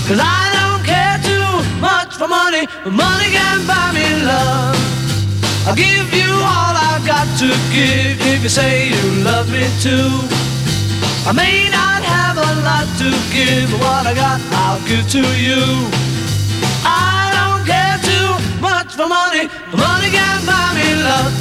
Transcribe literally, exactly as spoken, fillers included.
'cause I don't care too much for money, but money can buy me love. I'll give you all I've got to give if you say you love me too. I may not have a lot to give, but what I got I'll give to you. I don't care too much for money, but money can buy me love.